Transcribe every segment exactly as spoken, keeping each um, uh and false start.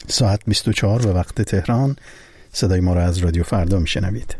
ساعت بیست و چهار به وقت تهران. صدای ما را از رادیو فردا میشنوید.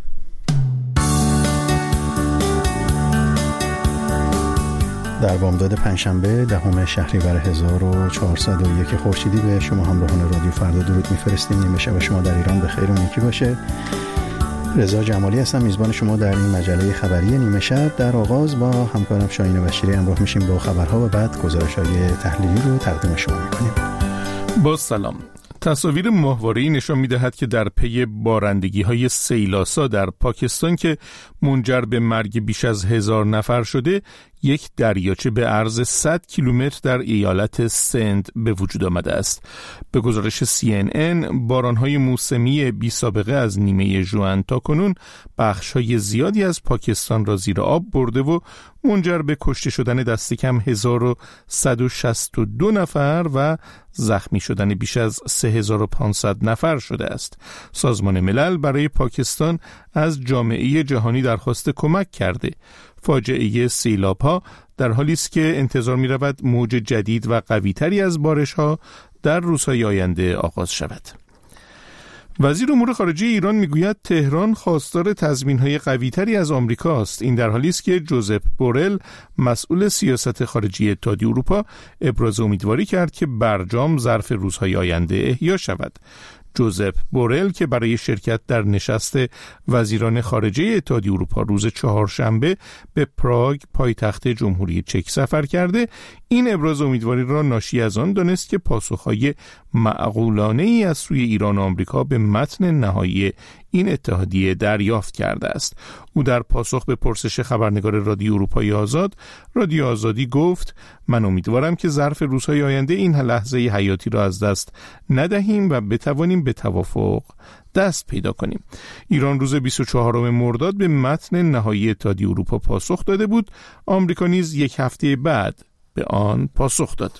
در بامداد پنجشنبه دهم شهریور هزار و چهارصد و یک خورشیدی به شما همراهان رادیو فردا درود میفرستیم. نیمه شب شما در ایران به خیر و نیکی باشه. رضا جمالی هستم، میزبان شما در این مجله خبری نیمه شب. در آغاز با همکارم شاهین بشیری همراه میشیم با خبرها و بعد گزارش‌های تحلیلی رو تقدیم شما میکنیم. با سلام. تصاویر ماهواره‌ای نشان می‌دهد که در پی بارندگی‌های سیلاسا در پاکستان که منجر به مرگ بیش از هزار نفر شده، یک دریاچه به عرض صد کیلومتر در ایالت سند به وجود آمده است. به گزارش سی ان ان، باران‌های موسمی بی سابقه از نیمه ژوئن تا کنون بخش‌های زیادی از پاکستان را زیر آب برده و منجر به کشته شدن دست کم هزار و صد و شصت و دو نفر و زخمی شدن بیش از سه هزار و پانصد نفر شده است. سازمان ملل برای پاکستان از جامعه جهانی درخواست کمک کرده. فاجعه سیلاب‌ها در حالی است که انتظار می‌رود موج جدید و قوی‌تری از بارش‌ها در روزهای آینده آغاز شود. وزیر امور خارجه ایران میگوید تهران خواستار تضمین‌های قوی‌تری از آمریکا است. این در حالی است که جوزپ بورل، مسئول سیاست خارجی اتحادیه اروپا، ابراز امیدواری کرد که برجام ظرف روزهای آینده احیا شود. جوزپ بورل که برای شرکت در نشست وزیران خارجه اتحادیه اروپا روز چهارشنبه به پراگ پایتخت جمهوری چک سفر کرده، این ابراز امیدواری را ناشی از آن دانست که پاسخهای معقولانه‌ای از سوی ایران و آمریکا به متن نهایی این اتحادیه دریافت کرده است. او در پاسخ به پرسش خبرنگار رادیو اروپای آزاد، رادیو آزادی گفت: من امیدوارم که ظرف روزهای آینده این لحظه حیاتی را از دست ندهیم و بتوانیم به توافق دست پیدا کنیم. ایران روز بیست و چهارم مرداد به متن نهایی اتحادیه اروپا پاسخ داده بود. آمریکا نیز یک هفته بعد به آن پاسخ داد.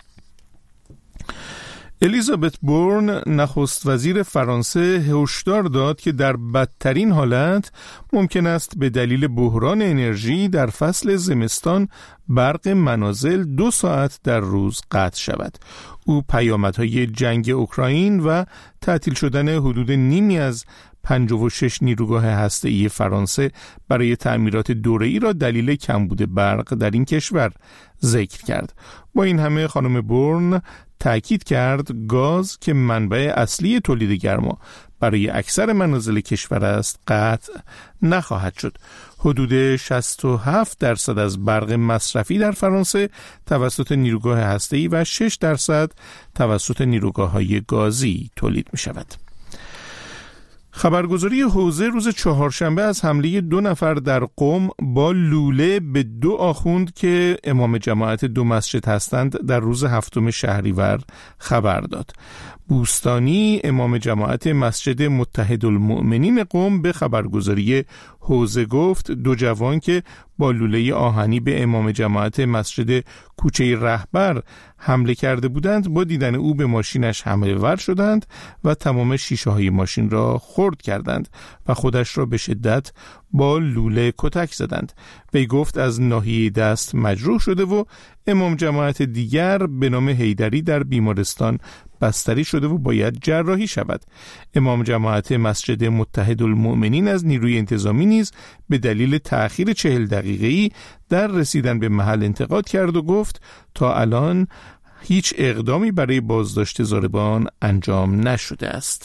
الیزابت بورن، نخست وزیر فرانسه، هشدار داد که در بدترین حالت ممکن است به دلیل بحران انرژی در فصل زمستان برق منازل دو ساعت در روز قطع شود. او پیامدهای جنگ اوکراین و تعطیل شدن حدود نیمی از پنجاه و شش نیروگاه هسته‌ای فرانسه برای تعمیرات دوره‌ای را دلیل کمبود برق در این کشور ذکر کرد. با این همه خانم بورن تأکید کرد گاز که منبع اصلی تولید گرما برای اکثر منازل کشور است قطع نخواهد شد. حدود شصت و هفت درصد از برق مصرفی در فرانسه توسط نیروگاه هسته‌ای و شش درصد توسط نیروگاه‌های گازی تولید می شود. خبرگزاری حوزه روز چهارشنبه از حمله دو نفر در قم با لوله به دو آخوند که امام جماعت دو مسجد هستند در روز هفتم شهریور خبر داد. بوستانی، امام جماعت مسجد متحدالمؤمنین قم، به خبرگزاری حوزه گفت دو جوان که با لوله آهنی به امام جماعت مسجد کوچه رهبر حمله کرده بودند، با دیدن او به ماشینش حمله ور شدند و تمام شیشه های ماشین را خرد کردند و خودش را به شدت با لوله کتک زدند. وی گفت از ناحیه دست مجروح شده و امام جماعت دیگر به نام حیدری در بیمارستان بستری شده و باید جراحی شود. امام جماعت مسجد متحدالمؤمنین از نیروی انتظامی نیز به دلیل تأخیر چهل دقیقه‌ای در رسیدن به محل انتقاد کرد و گفت تا الان هیچ اقدامی برای بازداشت ضاربان انجام نشده است.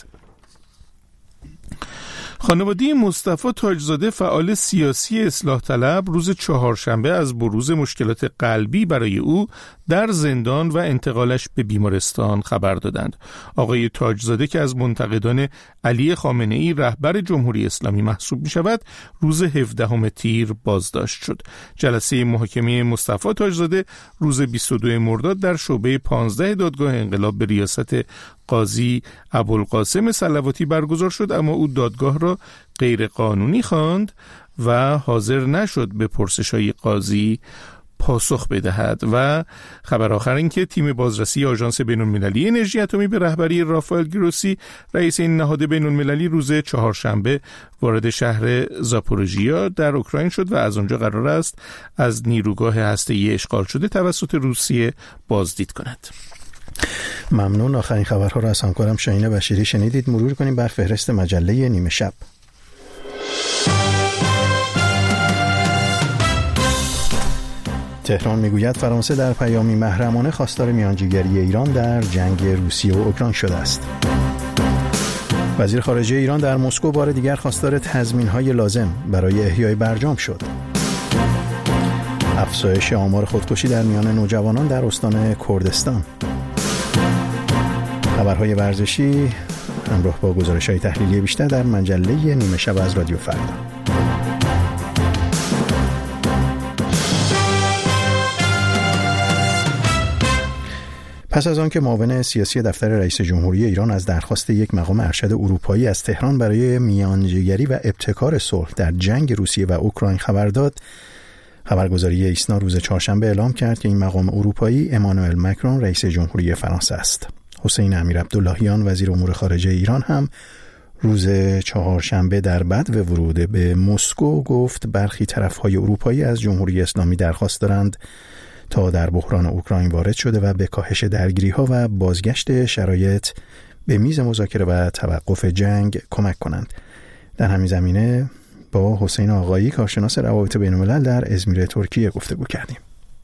خانواده مصطفی تاجزاده، فعال سیاسی اصلاح طلب، روز چهارشنبه از بروز مشکلات قلبی برای او در زندان و انتقالش به بیمارستان خبر دادند. آقای تاجزاده که از منتقدان علی خامنه‌ای رهبر جمهوری اسلامی محسوب می شود، روز هفدهم تیر بازداشت شد. جلسه محاکمه مصطفی تاجزاده روز بیست و دوم مرداد در شعبه پانزده دادگاه انقلاب به ریاست قاضی ابوالقاسم صلواتی برگزار شد، اما او دادگاه را غیر قانونی خواند و حاضر نشد به پرسش‌های قاضی پاسخ بدهد. و خبر آخر این که تیم بازرسی آژانس بین‌المللی انرژی اتمی به رهبری رافائل گروسی، رئیس این نهاد بین‌المللی، روز چهارشنبه وارد شهر زاپوروژیا در اوکراین شد و از آنجا قرار است از نیروگاه هسته‌ای اشغال شده توسط روسیه بازدید کند. ممنون. آخرین خبرها را از همکارم شاهین بشیری شنیدید. مرور کنیم بر فهرست مجله نیمه شب. تهران میگوید فرانسه در پیامی محرمانه خواستار میانجیگری ایران در جنگ روسیه و اوکراین شده است. وزیر خارجه ایران در مسکو بار دیگر خواستار تضمین‌های لازم برای احیای برجام شد. افزایش آمار خودکشی در میان نوجوانان در استان کردستان. خبرهای ورزشی همراه با گزارش‌های تحلیلی بیشتر در مجله نیمه شب از رادیو فردا. پس از آن که معاون سیاسی دفتر رئیس جمهوری ایران از درخواست یک مقام ارشد اروپایی از تهران برای میانجیگری و ابتکار صلح در جنگ روسیه و اوکراین خبر داد، خبرگزاری ایسنا روز چهارشنبه اعلام کرد که این مقام اروپایی امانوئل مکرون رئیس جمهوری فرانسه است. حسین امیرعبداللهیان وزیر امور خارجه ایران هم روز چهارشنبه در بدو ورود به مسکو گفت برخی طرف‌های اروپایی از جمهوری اسلامی درخواست دارند تا در بحران اوکراین وارد شده و به کاهش درگیری‌ها و بازگشت شرایط به میز مذاکره و توقف جنگ کمک کنند. در همین زمینه با حسین آقایی کارشناس روابط بین‌الملل در ازمیر ترکیه گفتگو کردیم.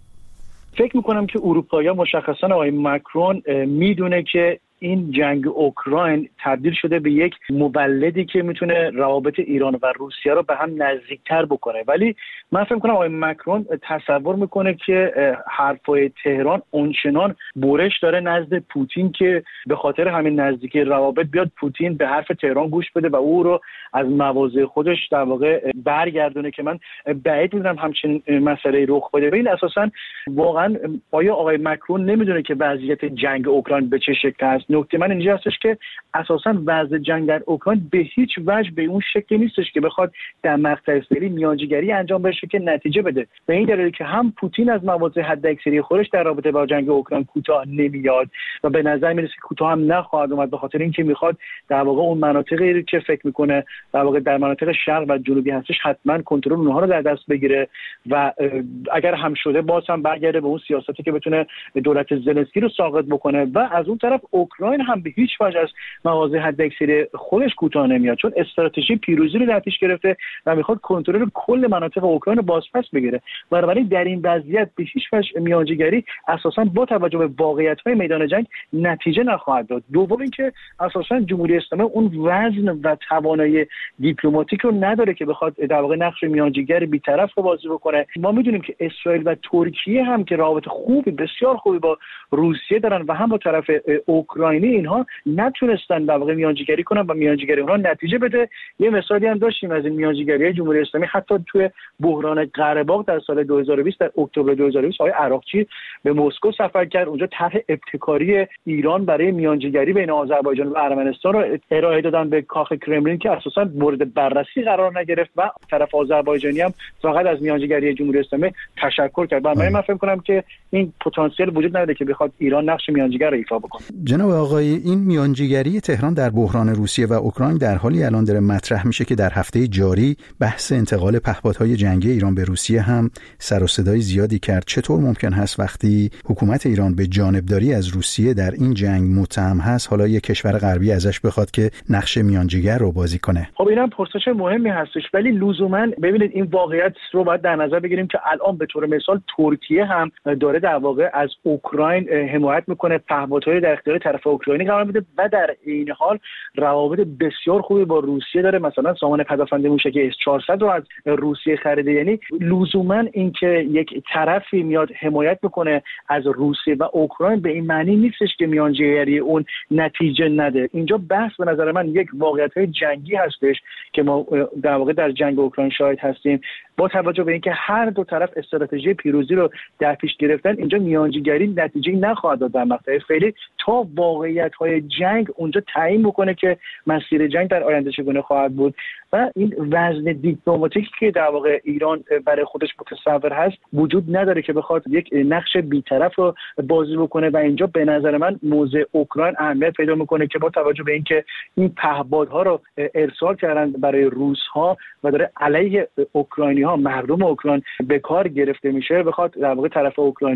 فکر می‌کنم که اروپایی‌ها مشخصاً آقای مکرون میدونه که این جنگ اوکراین تبدیل شده به یک مولدی که میتونه روابط ایران و روسیه رو به هم نزدیکتر بکنه، ولی من فکر می‌کنم آقای مکرون تصور میکنه که حرفای تهران اونچنان برش داره نزد پوتین که به خاطر همین نزدیکی روابط بیاد پوتین به حرف تهران گوش بده و او رو از مواضع خودش در واقع برگردونه که من بعید میدونم همچین مسئله رخ بده. و این اساساً واقعا آیا آقای مکرون نمیدونه که وضعیت جنگ اوکراین به چه شکل است؟ نکته من اینجا هستش که اساساً وضع جنگ در اوکراین به هیچ وجه به اون شکلی نیستش که بخواد در مقطع فعلی میانجیگری انجام بشه که نتیجه بده. به این دلیل که هم پوتین از مواضع حداکثری خودش در رابطه با جنگ اوکراین کوتاه نمیاد و به نظر میرسه کوتاه هم نخواهد اومد، به خاطر اینکه میخواد در واقع اون مناطقی که فکر میکنه در واقع در مناطق شرق و جنوبی هستش حتما کنترل اونها رو در دست بگیره و اگر هم شده باز هم برگرده به اون سیاستی که بتونه دولت زلنسکی رو ساقط بکنه. و از اون طرف اوکراین هم به هیچ وجه از مواضع حداکثری خودش کوتاه نمیاد، چون استراتژی پیروزی رو در پیش گرفته و میخواد کنترل کل مناطق اوکراین رو بازپس بگیره. بنابراین در این وضعیت به هیچ وجه میانجیگری اساسا با توجه به واقعیت‌های میدان جنگ نتیجه نخواهد داد. دوم اینکه اساسا جمهوری اسلامی اون وزن و توانایی دیپلماتیک رو نداره که بخواد در واقع نقش میانجیگر بی‌طرف رو بازی بکنه. ما میدونیم که اسرائیل و ترکیه هم که رابطه خوبی بسیار خوبی با روسیه دارن و هم با طرف اوکراینی، اینها نتونستن در واقع میانجیگری کنن و میانجیگری اونها نتیجه بده. یه مثالی هم داشتیم از این میانجیگری جمهوری اسلامی حتی توی بحران قره باغ در سال دو هزار و بیست، در اکتبر دو هزار و بیست آقای عراقچی به مسکو سفر کرد، اونجا طرح ابتکاری ایران برای میانجیگری بین آذربایجان و ارمنستان رو ارائه دادن به کاخ کرملین که اساسا مورد بررسی قرار نگرفت و طرف آذربایجانی هم فقط از میانجیگری جمهوری اسلامی تشکر کرد. من من فکر کنم که این پتانسیل وجود نداره که بخواد ایران نقش میانجیگر رو ایفا بکنه. جناب آقای، این میانجیگری تهران در بحران روسیه و اوکراین در حالی الان داره مطرح میشه که در هفته جاری بحث انتقال پهپادهای جنگی ایران به روسیه هم سر و صدای زیادی کرد. چطور ممکن هست وقتی حکومت ایران به جانبداری از روسیه در این جنگ متهم هست، حالا یک کشور غربی ازش بخواد که نقش میانجیگر رو بازی کنه؟ خب اینم پرسش مهمی هستش، ولی لزوما ببینید این واقعیت رو باید در نظر بگیریم که الان به طور مثال ترکیه هم داره در واقع از اوکراین حمایت میکنه، پهپادهای در اختیار طرف اوکراینی قرار میده و در این حال روابط بسیار خوبی با روسیه داره. مثلا سامان پدافند موشک اس چهارصد رو از روسیه خریده. یعنی لزوما اینکه یک طرفی میاد حمایت میکنه از روسیه و اوکراین به این معنی نیستش که میانجیگری اون نتیجه نده. اینجا بحث به نظر من یک واقعیت‌های جنگی هستش که ما در واقع در جنگ اوکراین شاهد هستیم. با توجه به اینکه هر دو طرف استراتژی پیروزی رو در پیش گرفتن، اینجا میانجیگری نتیجه نخواهد داد در مقطع فعلی تا واقعیت‌های جنگ اونجا تعیین بکنه که مسیر جنگ در آینده چگونه خواهد بود. و این وزن دیپلماتیکی که در واقع ایران برای خودش متصور هست وجود نداره که بخواد یک نقش بی‌طرف رو بازی بکنه و اینجا به نظر من موضع اوکراین اهمیت پیدا میکنه که با توجه به اینکه این پهپادها رو ارسال کردن برای روس‌ها و داره علیه اوکراینی‌ها، مردم اوکراین به کار گرفته میشه، بخواد در واقع طرف اوکراینی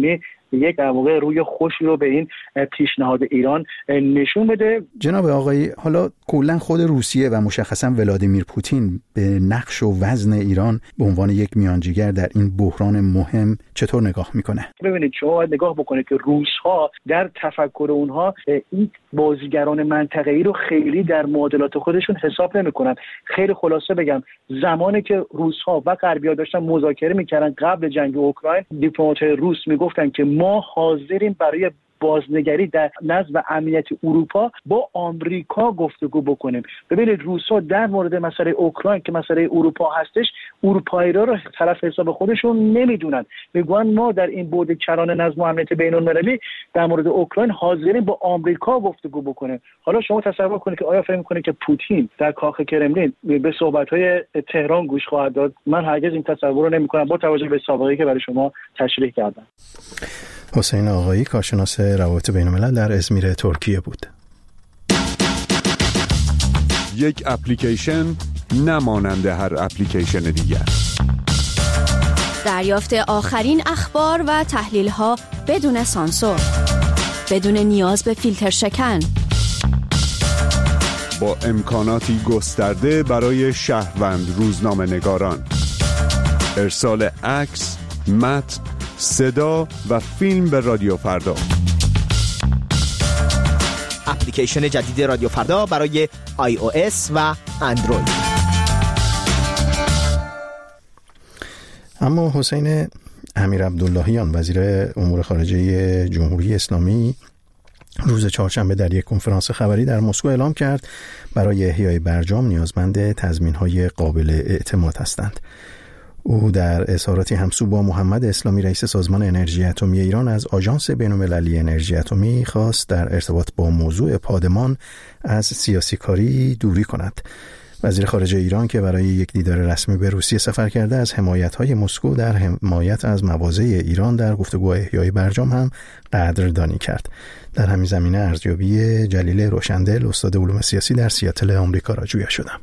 یک در واقع روی خوشی رو به این پیشنهاد ایران نشون بده. جناب آقای، حالا کلا خود روسیه و مشخصا ولادیمیر پوتین به نقش و وزن ایران به عنوان یک میانجیگر در این بحران مهم چطور نگاه میکنه؟ ببینید شما باید نگاه بکنید که روس‌ها در تفکر اونها این بازیگران منطقه‌ای رو خیلی در معادلات خودشون حساب نمی‌کنن. خیلی خلاصه بگم، زمانی که روس‌ها و غربی‌ها داشتن مذاکره می‌کردن قبل جنگ اوکراین، دیپلمات‌های روس میگفتن که ما حاضریم برای بازنگری در نظم و امنیت اروپا با آمریکا گفتگو بکنیم. ببینید روس‌ها در مورد مسئله اوکراین که مسئله اروپا هستش، اروپایی‌ها رو طرف حساب خودشون نمیدونن. میگن ما در این بعد کرانه نظم و امنیت بین‌المللی در مورد اوکراین حاضرین با آمریکا گفتگو بکنیم. حالا شما تصور کنید که آیا فکر می‌کنید که پوتین در کاخ کرملین به صحبت‌های تهران گوش خواهد داد؟ من هرگز این تصور رو نمی‌کنم با توجه به سابقه‌ای که برای شما تشریح کردم. حسین آقایی، کارشناس روابط بین‌الملل در ازمیر ترکیه بود. یک اپلیکیشن نمانند هر اپلیکیشن دیگر. دریافت آخرین اخبار و تحلیل‌ها بدون سانسور، بدون نیاز به فیلتر شکن، با امکاناتی گسترده برای شهروند روزنامه‌نگاران. ارسال عکس، متن، صدا و فیلم به رادیو فردا. اپلیکیشن جدید رادیو فردا برای آی او اس و اندروید. اما حسین امیرعبداللهیان، وزیر امور خارجه جمهوری اسلامی، روز چهارشنبه در یک کنفرانس خبری در مسکو اعلام کرد برای احیای برجام نیازمند تضمین‌های قابل اعتماد هستند. او در اظهاراتی همسو با محمد اسلامی رئیس سازمان انرژی اتمی ایران از آژانس بین‌المللی انرژی اتمی خواست در ارتباط با موضوع پادمان از سیاسی کاری دوری کند. وزیر خارجه ایران که برای یک دیدار رسمی به روسیه سفر کرده، از حمایت‌های مسکو در حمایت از مواضع ایران در گفتگو احیای برجام هم قدردانی کرد. در همین زمینه ارزیابی جلیل روشندل، استاد علوم سیاسی در سیاتل آمریکا را جویا شدم.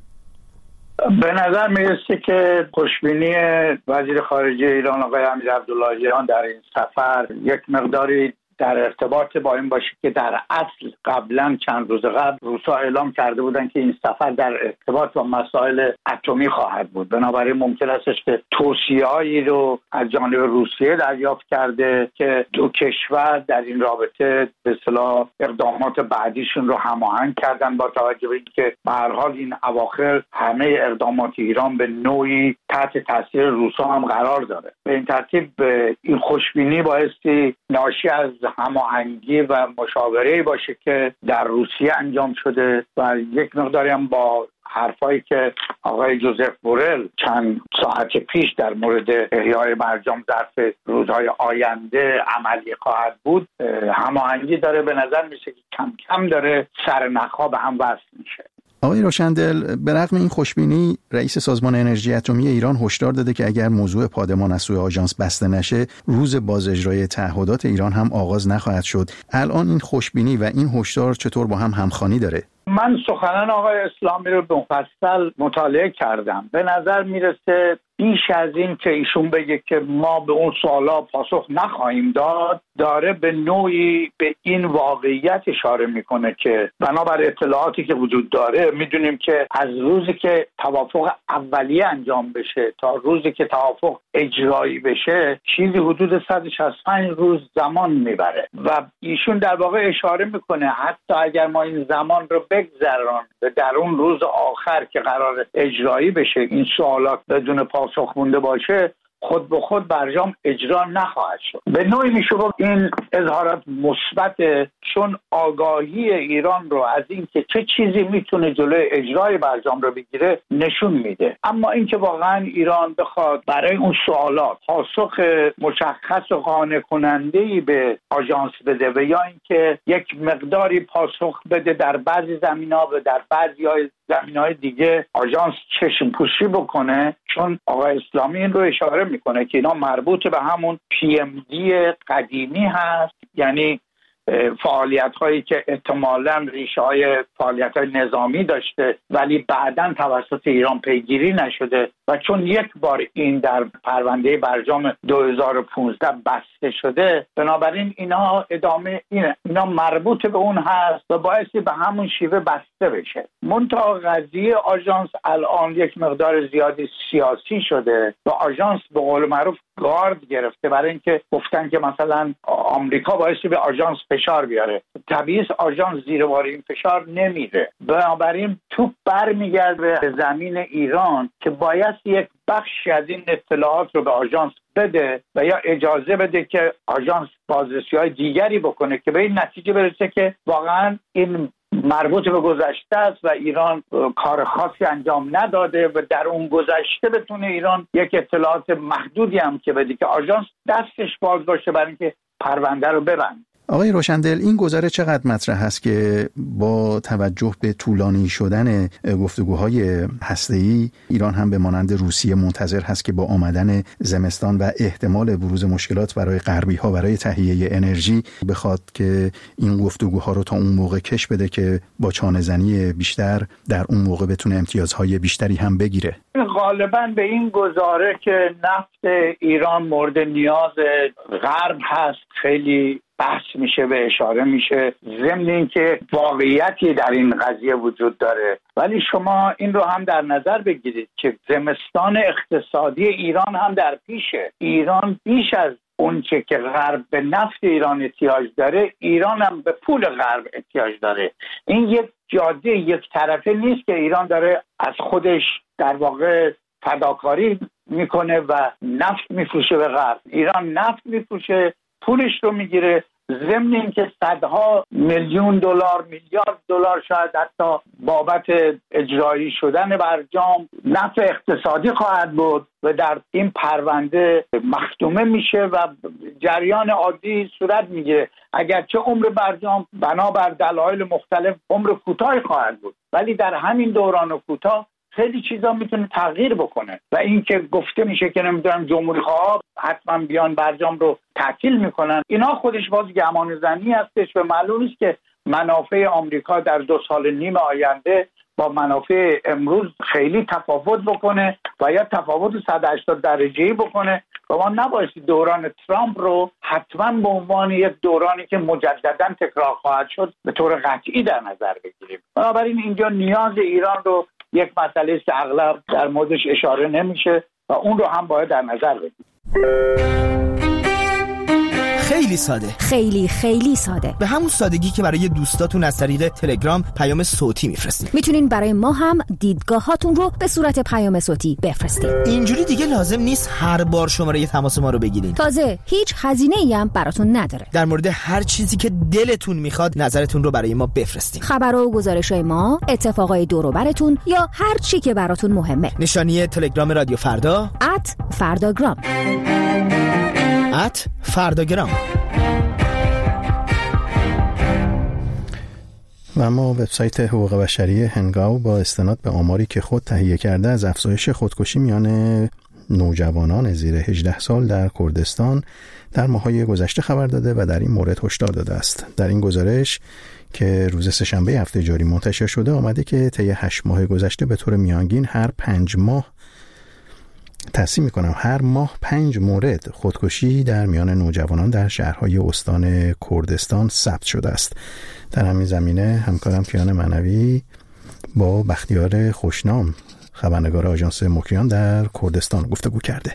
به نظر میرسه که خوشبینی وزیر خارجه ایران آقای امیرعبداللهیان در این سفر یک مقداری در ارتباط با این باشه که در اصل قبلا چند روز قبل روس‌ها اعلام کرده بودند که این سفر در ارتباط با مسائل اتمی خواهد بود. بنابراین ممکن است که توصیه‌هایی رو از جانب روسیه دریافت کرده که دو کشور در این رابطه به اصطلاح اقدامات بعدیشون رو هماهنگ کردن، با توجه به اینکه به هر حال این اواخر همه اقدامات ایران به نوعی تحت تاثیر روس‌ها هم قرار داره. به این ترتیب این خوشبینی بایستی ناشی از هماهنگی و مشاوره باشه که در روسیه انجام شده و یک مقداری هم با حرفایی که آقای جوزف بورل چند ساعت پیش در مورد احیای برجام ظرف روزهای آینده عملی خواهد بود هماهنگی داره. به نظر میشه که کم کم داره سر نخا به هم وصل میشه. آقای روشندل، به رغم این خوشبینی، رئیس سازمان انرژی اتمی ایران هشدار داده که اگر موضوع پادمان از سوی آژانس بسته نشه، روز بازاجرای تعهدات ایران هم آغاز نخواهد شد. الان این خوشبینی و این هشدار چطور با هم همخوانی داره؟ من سخنان آقای اسلامی رو به مفصل مطالعه کردم. به نظر میرسه بیش از این که ایشون بگه که ما به اون سوالا پاسخ نخواهیم داد، داره به نوعی به این واقعیت اشاره میکنه که بنابر اطلاعاتی که وجود داره میدونیم که از روزی که توافق اولیه انجام بشه تا روزی که توافق اجرایی بشه چیزی حدود صد و شصت و پنج روز زمان میبره و ایشون در واقع اشاره میکنه حتی اگر ما این زمان رو بگذران در اون روز آخر که قرار اجرایی بشه این سوالات بدون پاسخ مونده باشه، خود به خود برجام اجرا نخواهد شد. به نوعی میشه گفت این اظهارات مثبت، چون آگاهی ایران رو از این که چه چیزی میتونه جلوی اجرای برجام رو بگیره نشون میده. اما اینکه واقعا ایران بخواد برای اون سوالات پاسخ مشخص و قانع کننده‌ای به آژانس بده و یا اینکه یک مقداری پاسخ بده در بعضی زمینه‌ها و در بعضی زمینه‌های دیگه آژانس چشم پوشی بکنه، چون آقای اسلامی این رو اشاره میکنه که اینا مربوط به همون پی ام دی قدیمی هست، یعنی فعالیت هایی که احتمالاً ریشه های فعالیت های نظامی داشته ولی بعداً توسط ایران پیگیری نشده و چون یک بار این در پرونده برجام دو هزار و پانزده بسته شده، بنابراین اینا ادامه اینه. اینا مربوط به اون هست و باعثی به همون شیوه بسته بشه. منتها قضیه آژانس الان یک مقدار زیادی سیاسی شده و آژانس به قول معروف گارد گرفته، برای اینکه گفتن که مثلا آمریکا باعثی به آژانس فشار بیاره. طبیعی آژانس زیر بار این فشار نمیره، بنابراین توپ برمیگرده به زمین ایران که باید یک بخشی از این اطلاعات رو به آژانس بده و یا اجازه بده که آژانس بازرسی‌های دیگری بکنه که به این نتیجه برسه که واقعا این مربوط به گذشته است و ایران کار خاصی انجام نداده و در اون گذشته بتونه ایران یک اطلاعات محدودی هم که بده که آژانس دستش باز باشه برای اینکه پرونده رو ببند. آقای روشندل، این گزاره چقدر مطرح هست که با توجه به طولانی شدن گفتگوهای هسته‌ای ایران هم به مانند روسیه منتظر هست که با آمدن زمستان و احتمال بروز مشکلات برای غربی‌ها برای تهیه انرژی بخواد که این گفتگوها رو تا اون موقع کش بده که با چانه‌زنی بیشتر در اون موقع بتونه امتیازهای بیشتری هم بگیره. غالباً به این گزاره که نفت ایران مورد نیاز غرب هست خیلی بحث میشه و اشاره میشه، ضمن اینکه واقعیتی در این قضیه وجود داره. ولی شما این رو هم در نظر بگیرید که زمستان اقتصادی ایران هم در پیشه. ایران بیش از اون چه که غرب به نفت ایران احتیاج داره، ایران هم به پول غرب احتیاج داره. این یک جاده یک طرفه نیست که ایران داره از خودش در واقع فداکاری میکنه و نفت میفروشه به غرب. ایران نفت میفروشه، پولش رو میگیره، ضمن اینکه صدها میلیون دلار، میلیارد دلار شاید حتی بابت اجرایی شدن برجام نفع اقتصادی خواهد بود و در این پرونده مختومه میشه و جریان عادی صورت میگیره. اگرچه عمر برجام بنابر دلایل مختلف عمر کوتاهی خواهد بود، ولی در همین دوران کوتاه خیلی چیزا میتونه تغییر بکنه و این که گفته میشه که نمیدونم جمهوری خواه حتما بیان برجام رو تعطیل میکنن، اینا خودش باز گمان زنی هستش و معلوم نیست که منافع آمریکا در دو سال نیم آینده با منافع امروز خیلی تفاوت بکنه و یا تفاوت صد و هشتاد درجه‌ای بکنه و ما نباید دوران ترامپ رو حتما به عنوان یک دورانی که مجددا تکرار خواهد شد به طور قطعی در نظر بگیریم. بنابراین اینجا نیاز ایران رو یک مسئله است که اغلب در موردش اشاره نمیشه و اون رو هم باید در نظر بگیریم. خیلی ساده، خیلی خیلی ساده، به همون سادگی که برای دوستاتون از طریق تلگرام پیام صوتی میفرستین. میتونین برای ما هم دیدگاهاتون رو به صورت پیام صوتی بفرستین. اینجوری دیگه لازم نیست هر بار شماره تماس ما رو بگیرین. تازه هیچ هزینه‌ای هم براتون نداره. در مورد هر چیزی که دلتون میخواد نظرتون رو برای ما بفرستین. خبر و گزارش‌های ما، اتفاقای دور و براتون یا هر چی که براتون مهمه. نشانی تلگرام رادیو فردا ات فرداگرام ات فرداگرام. و اما وبسایت حقوق بشری هنگاو با استناد به آماری که خود تهیه کرده از افزایش خودکشی میان نوجوانان زیر هجده سال در کردستان در ماه‌های گذشته خبر داده و در این مورد هشدار داده است. در این گزارش که روز سه‌شنبه هفته جاری منتشر شده آمده که طی هشت ماه گذشته به طور میانگین هر پنج ماه تصحیح میکنم هر ماه پنج مورد خودکشی در میان نوجوانان در شهرهای استان کردستان ثبت شده است. در همین زمینه همکارم کیان معنوی با بختیار خوشنام خبرنگار آژانس مکریان در کردستان گفتگو کرده.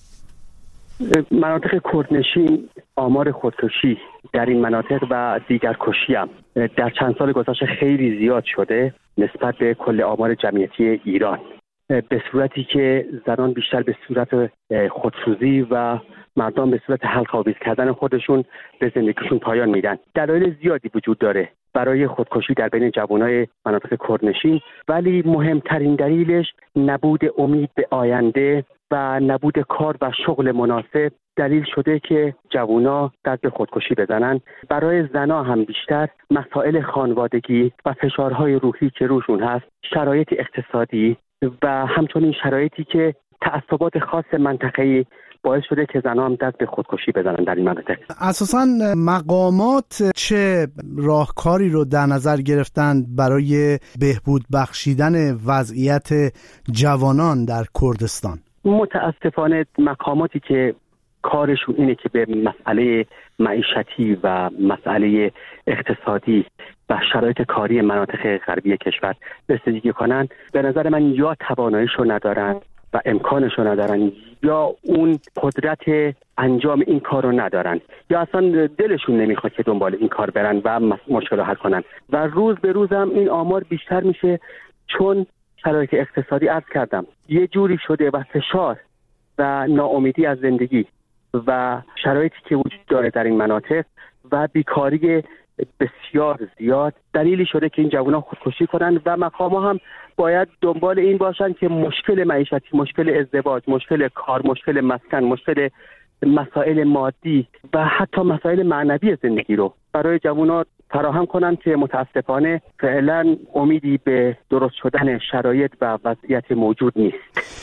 مناطق کردنشین آمار خودکشی در این مناطق و دیگر کشی هم در چند سال گذشته خیلی زیاد شده نسبت به کل آمار جمعیتی ایران، به صورتی که زنان بیشتر به صورت خودسوزی و مردان به صورت حلق آویز کردن خودشون به زندگیشون پایان میدن. دلایل زیادی وجود داره برای خودکشی در بین جوانای مناطق کردنشین، ولی مهمترین دلیلش نبود امید به آینده و نبود کار و شغل مناسب دلیل شده که جوونا دست به خودکشی بزنن. برای زنا هم بیشتر مسائل خانوادگی و فشارهای روحی که روشون هست، شرایط اقتصادی و همچنین شرایطی که تعصبات خاص منطقه‌ای باعث شده که زنها هم دست به خودکشی بزنن در این مناطق. اساساً مقامات چه راهکاری رو در نظر گرفتن برای بهبود بخشیدن وضعیت جوانان در کردستان؟ متاسفانه مقاماتی که کارشون اینه که به مسئله معیشتی و مسئله اقتصادی و شرایط کاری مناطق غربی کشور رسیدگی کنن، به نظر من یا تواناییشو ندارن و امکانشو ندارن، یا اون قدرت انجام این کار رو ندارن، یا اصلا دلشون نمیخواد که دنبال این کار برن و مشکل رو حل کنن. و روز به روز هم این آمار بیشتر میشه، چون شرایط اقتصادی عرض کردم یه جوری شده و فشار و ناامیدی از زندگی و شرایطی که وجود داره در این مناطق و بیکاری بسیار زیاد دلیلی شده که این جوانان خودکشی کنن و مقام‌ها هم باید دنبال این باشن که مشکل معیشتی، مشکل ازدواج، مشکل کار، مشکل مسکن، مشکل مسائل مادی و حتی مسائل معنوی زندگی رو برای جوانان فراهم کنن که متاسفانه فعلا امیدی به درست شدن شرایط و وضعیت موجود نیست.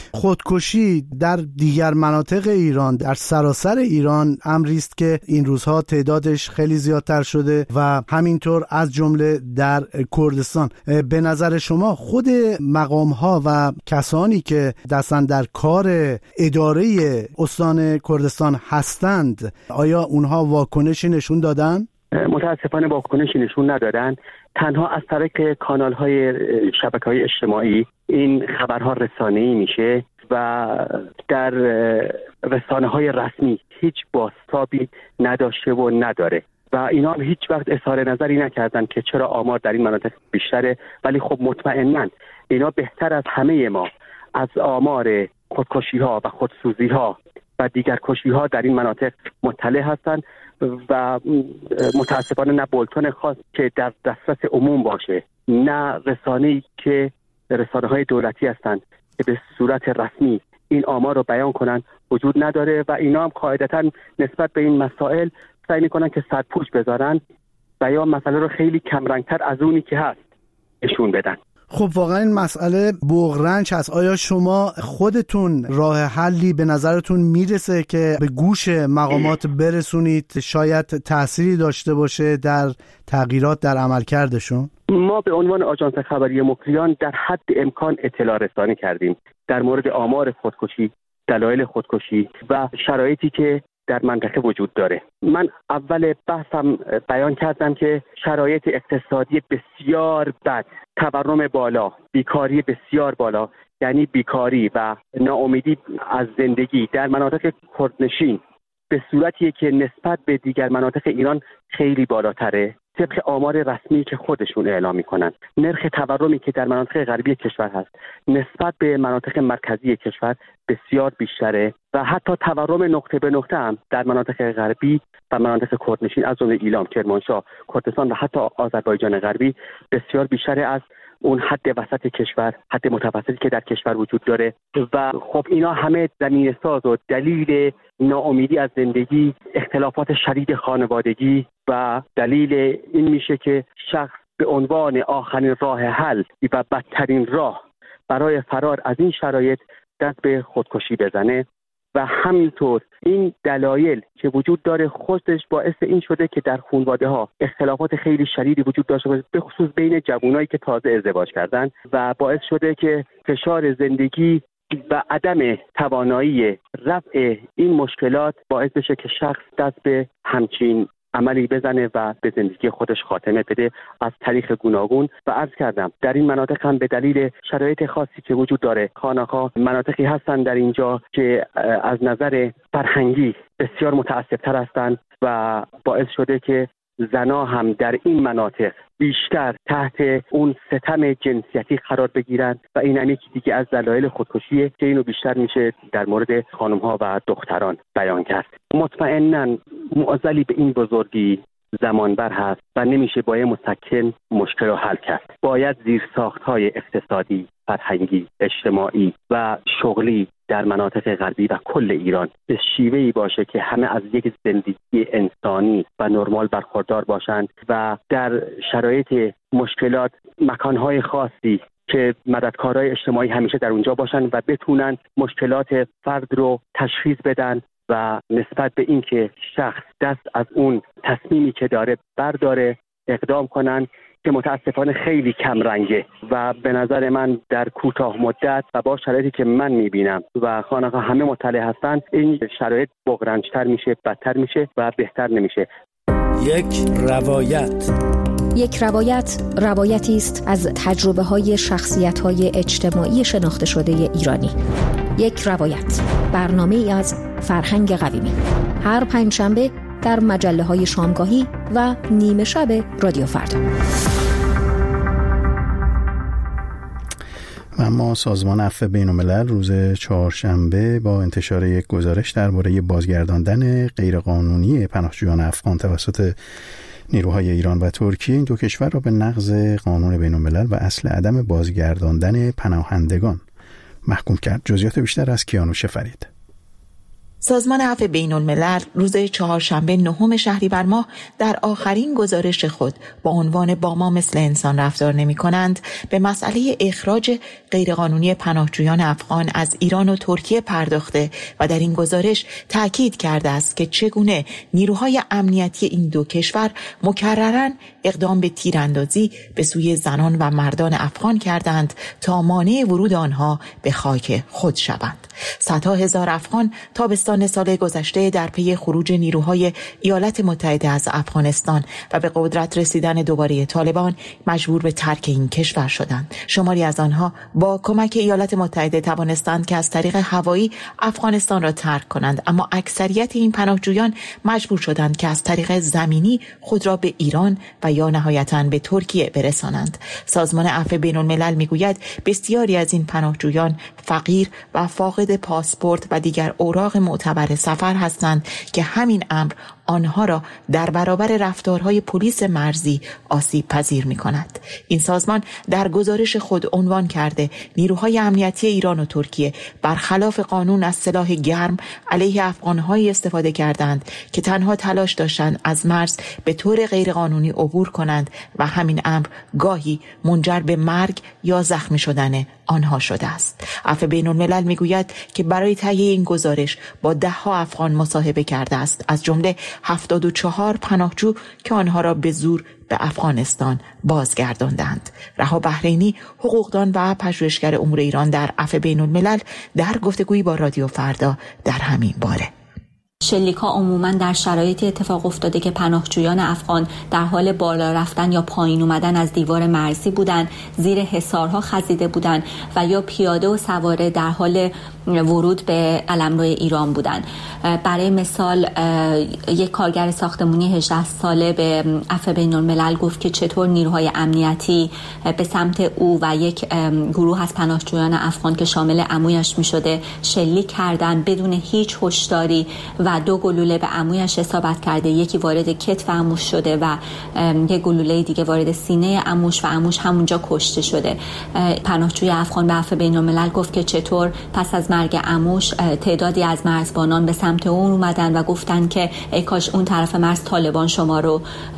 خودکشی در دیگر مناطق ایران، در سراسر ایران امری است که این روزها تعدادش خیلی زیادتر شده و همینطور از جمله در کردستان. به نظر شما خود مقام‌ها و کسانی که دستن در کار اداره استان کردستان هستند، آیا اونها واکنشی نشون دادن؟ متاسفانه واکنشی نشون ندادن. تنها از طریق کانال‌های شبکه‌های اجتماعی این خبرها رسانه‌ای میشه و در رسانه‌های رسمی هیچ بازتابی نداشته و نداره و اینا هم هیچ وقت اظهار نظری نکردن که چرا آمار در این مناطق بیشتره. ولی خب مطمئناً اینا بهتر از همه ما از آمار خودکشی‌ها و خودسوزی‌ها و دیگر کشی‌ها در این مناطق مطلع هستند و متاسفانه نه بولتون خاص که در دسترس عموم باشه، نه رسانه‌ای که رسانه‌های دولتی هستند که به صورت رسمی این آمار رو بیان کنن وجود نداره و اینا هم قاعدتاً نسبت به این مسائل سعی می‌کنن که سرپوش بذارن و یا مسئله رو خیلی کمرنگ‌تر از اونی که هست نشون بدن. خب واقعا این مسئله بغرنج هست. آیا شما خودتون راه حلی به نظرتون میرسه که به گوش مقامات برسونید شاید تأثیری داشته باشه در تغییرات در عملکردشون؟ ما به عنوان آژانس خبری مکریان در حد امکان اطلاع رسانی کردیم در مورد آمار خودکشی، دلایل خودکشی و شرایطی که در منطقه وجود داره. من اول بحثم بیان کردم که شرایط اقتصادی بسیار بد، تورم بالا، بیکاری بسیار بالا، یعنی بیکاری و ناامیدی از زندگی در مناطق کردنشین به صورتیه که نسبت به دیگر مناطق ایران خیلی بالاتره. طبق آمار رسمی که خودشون اعلام میکنن، نرخ تورمی که در مناطق غربی کشور هست نسبت به مناطق مرکزی کشور بسیار بیشتره و حتی تورم نقطه به نقطه هم در مناطق غربی و مناطق کردنشین از جمله ایلام، کرمانشاه، کردستان و حتی آذربایجان غربی بسیار بیشتره از اون حد وسط کشور، حد متوسطی که در کشور وجود داره. و خب اینا همه زمینه ساز و دلیل ناامیدی از زندگی، اختلافات شدید خانوادگی و دلیل این میشه که شخص به عنوان آخرین راه حل و بدترین راه برای فرار از این شرایط دست به خودکشی بزنه. و همینطور این دلایل که وجود داره خودش باعث این شده که در خانواده ها اختلافات خیلی شدیدی وجود داشته باشه، به خصوص بین جوانایی که تازه ازدواج کردن و باعث شده که فشار زندگی و عدم توانایی رفع این مشکلات باعث بشه که شخص دست به همچین عملی بزنه و به زندگی خودش خاتمه بده از طریق گوناگون. و عرض کردم در این مناطق هم به دلیل شرایط خاصی که وجود داره، خانه‌ها مناطقی هستن در اینجا که از نظر فرهنگی بسیار متعصب‌تر هستند و باعث شده که زنا هم در این مناطق بیشتر تحت اون ستم جنسیتی قرار بگیرن و این هم یکی دیگه از دلایل خودکشیه که اینو بیشتر میشه در مورد خانم‌ها و دختران بیان کرد. مطمئناً معضلی به این بزرگی زمان بر هست و نمیشه با مسکن مشکل رو حل کرد. باید زیرساخت‌های اقتصادی، فرهنگی، اجتماعی و شغلی در مناطق غربی و کل ایران به شیوهی باشه که همه از یک زندگی انسانی و نرمال برخوردار باشند و در شرایط مشکلات مکانهای خاصی که مددکارای اجتماعی همیشه در اونجا باشن و بتونن مشکلات فرد رو تشخیص بدن و نسبت به اینکه شخص دست از اون تصمیمی که داره برداره اقدام کنن که متاسفانه خیلی کم رنگه و به نظر من در کوتاه مدت و با شرایطی که من میبینم و خانقاه همه مطلع هستن این شرایط بغرنج‌تر میشه، بدتر میشه و بهتر نمیشه. یک روایت یک روایت روایتی است از تجربه های شخصیت های اجتماعی شناخته شده ایرانی. یک روایت، برنامه ای از فرهنگ قویمی، هر پنجشنبه در مجله های شامگاهی و نیمه شب رادیو فردا. و اما سازمان عفو بین‌الملل روز چهارشنبه با انتشار یک گزارش درباره بازگرداندن غیرقانونی پناهجویان افغان توسط نیروهای ایران و ترکیه این دو کشور را به نقض قانون بین‌الملل و اصل عدم بازگرداندن پناهندگان محکوم کرد. جزئیات بیشتر از کیانوش فرید. سازمان عفو بین‌الملل روز چهارشنبه نهم شهریور ماه در آخرین گزارش خود با عنوان با ما مثل انسان رفتار نمی کنند به مسئله اخراج غیرقانونی پناهجویان افغان از ایران و ترکیه پرداخته و در این گزارش تاکید کرده است که چگونه نیروهای امنیتی این دو کشور مکرراً اقدام به تیراندازی به سوی زنان و مردان افغان کردند تا مانع ورود آنها به خاک خود شوند. صدها هزار افغان تابستان سال گذشته در پی خروج نیروهای ایالات متحده از افغانستان و به قدرت رسیدن دوباره طالبان مجبور به ترک این کشور شدند. شماری از آنها با کمک ایالات متحده توانستند که از طریق هوایی افغانستان را ترک کنند، اما اکثریت این پناهجویان مجبور شدند که از طریق زمینی خود را به ایران و یا نهایتاً به ترکیه برسانند. سازمان عفو بین‌الملل میگوید بسیاری از این پناهجویان فقیر و فاقد پاسپورت و دیگر اوراق معتبر سفر هستند که همین امر آنها را در برابر رفتارهای پلیس مرزی آسیب پذیر می کند. این سازمان در گزارش خود عنوان کرده نیروهای امنیتی ایران و ترکیه برخلاف قانون از سلاح گرم علیه افغان‌هایی استفاده کردند که تنها تلاش داشتند از مرز به طور غیرقانونی عبور کنند و همین امر گاهی منجر به مرگ یا زخمی شدن آنها شده است. عفو بین‌الملل میگوید که برای تهیه این گزارش با ده ها افغان مصاحبه کرده است، از جمله هفتاد و چهار پناهجو که آنها را به زور به افغانستان بازگرداندند. رها بحرینی، حقوقدان و پژوهشگر امور ایران در عفو بین‌الملل در گفتگویی با رادیو فردا در همین باره شلیک‌ها عموماً در شرایطی اتفاق افتاده که پناهجویان افغان در حال بالا رفتن یا پایین اومدن از دیوار مرزی بودند، زیر حصارها خزیده بودند و یا پیاده و سواره در حال ورود به قلمرو ایران بودند. برای مثال یک کارگر ساختمانی هجده ساله به عفو بین‌الملل گفت که چطور نیروهای امنیتی به سمت او و یک گروه از پناهجویان افغان که شامل عمویش می‌شده شلیک کردند بدون هیچ هشداری و دو گلوله به عمویش اصابت کرده، یکی وارد کتف عموش شده و یک گلوله دیگه وارد سینه عموش و عموش همونجا کشته شده. پناهجوی افغان به عفو بین‌الملل گفت که چطور پس از مرگ عموش تعدادی از مرزبانان به سمت اون اومدن و گفتن که ای کاش اون طرف مرز طالبان شما رو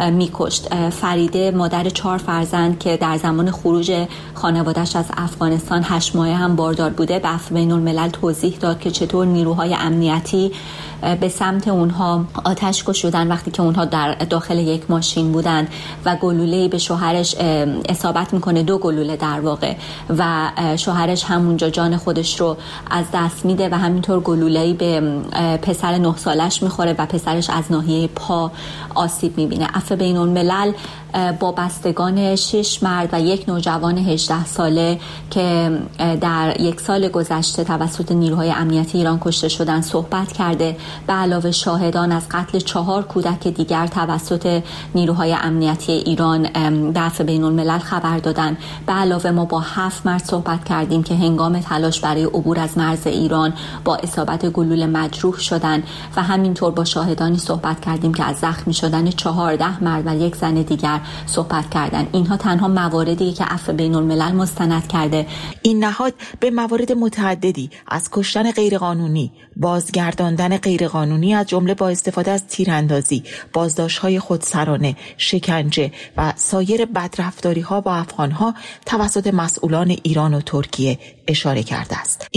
میکشت. فریده مادر چهار فرزند که در زمان خروج خانواده‌اش از افغانستان هشت ماهه هم باردار بوده به عفو بین‌الملل توضیح داد که چطور نیروهای امنیتی به سمت اونها آتش گشودن وقتی که اونها در داخل یک ماشین بودند و گلوله‌ای به شوهرش اصابت میکنه، دو گلوله در واقع، و شوهرش همونجا جان خودش رو از دست میده و همینطور گلوله‌ای به پسر نه سالش میخوره و پسرش از ناحیه پا آسیب میبینه. عفو بین‌الملل با بستگان شش مرد و یک نوجوان هجده ساله که در یک سال گذشته توسط نیروهای امنیتی ایران کشته شدن صحبت کرده. به علاوه شاهدان از قتل چهار کودک دیگر توسط نیروهای امنیتی ایران به عفو بین‌الملل خبر دادن. به علاوه ما با هفت مرد صحبت کردیم که هنگام تلاش برای عبور از مرز ایران با اصابت گلوله مجروح شدن و همینطور با شاهدانی صحبت کردیم که از زخمی شدن چهارده مرد و یک زن دیگر صحبت کردن. اینها تنها مواردی که عفو بین‌الملل مستند کرده. این نهاد به موارد متعددی از کشتن غیرقانونی، بازگرداندن غیرقانونی از جمله با استفاده از تیراندازی، بازداشت‌های خودسرانه، شکنجه و سایر بدرفتاری‌ها با افغان‌ها توسط مسئولان ایران و ترکیه اشاره کرده است. این در حالی